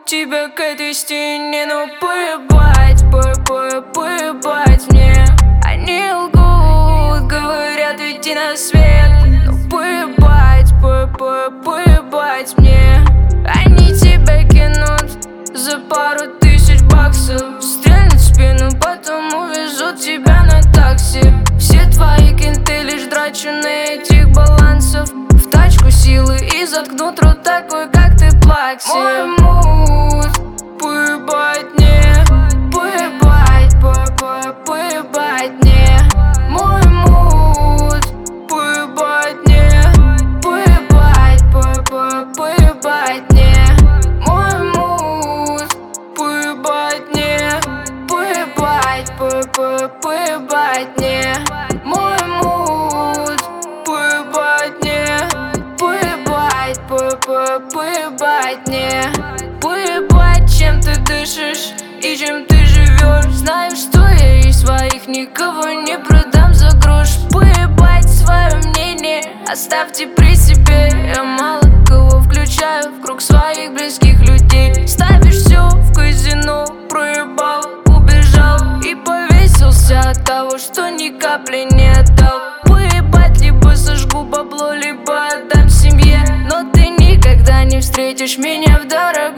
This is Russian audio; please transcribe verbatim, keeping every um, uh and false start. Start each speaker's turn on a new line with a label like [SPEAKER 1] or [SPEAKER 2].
[SPEAKER 1] тебя к этой стене, ну поебать, по по поебать мне. Они лгут, говорят, иди на свет, ну поебать, по по поебать мне. Они тебя кинут за пару тысяч баксов, стрельнут в спину, потом увезут тебя на такси. Все твои кенты лишь драчу на этих балансов. В тачку силы и заткнут рот такой, как ты, плакси. Мой муд, поебать мне, поебать, по-по, поебать мне. Мой муд, поебать мне, поебать, по-по, поебать мне. Мой муд, поебать мне, поебать, по-по, поебать мне. Мой муд, поебать мне, поебать, по-по, поебать мне. Поебать, чем ты дышишь и чем ты живешь. Знаю, что я из своих никого не продам за грош. Поебать свое мнение, оставьте при себе. Я мало кого включаю в круг своих близких людей. Ставишь все в казино, проебал, убежал и повесился от того, что ни капли не отдал. Поебать, либо сожгу бабло, либо отдам семье. Но ты никогда не встретишь меня в дорогом